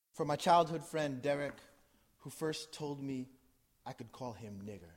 For my childhood friend Derek, who first told me I could call him nigger.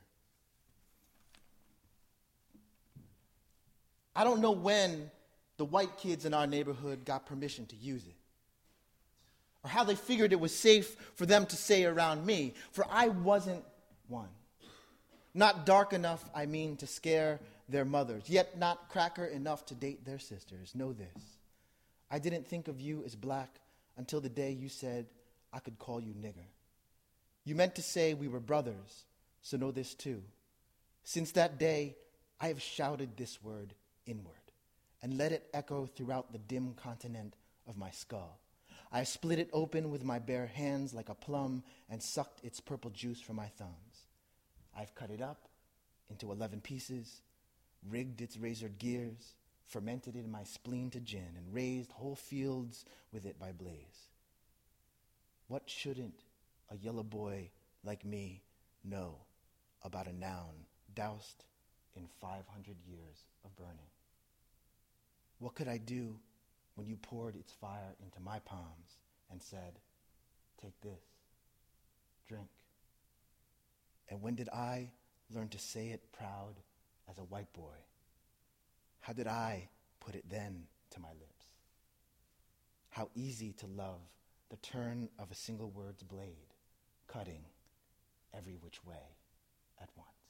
I don't know when the white kids in our neighborhood got permission to use it, or how they figured it was safe for them to say around me, for I wasn't one. Not dark enough, I mean, to scare their mothers, yet not cracker enough to date their sisters. Know this: I didn't think of you as black until the day you said I could call you nigger. You meant to say we were brothers, so know this too. Since that day, I have shouted this word inward and let it echo throughout the dim continent of my skull. I have split it open with my bare hands like a plum and sucked its purple juice from my thumbs. I've cut it up into 11 pieces, rigged its razored gears, fermented it in my spleen to gin, and raised whole fields with it by blaze. What shouldn't a yellow boy like me know about a noun doused in 500 years of burning? What could I do when you poured its fire into my palms and said, "Take this, drink"? And when did I learn to say it proud as a white boy? How did I put it then to my lips? How easy to love the turn of a single word's blade, cutting every which way at once.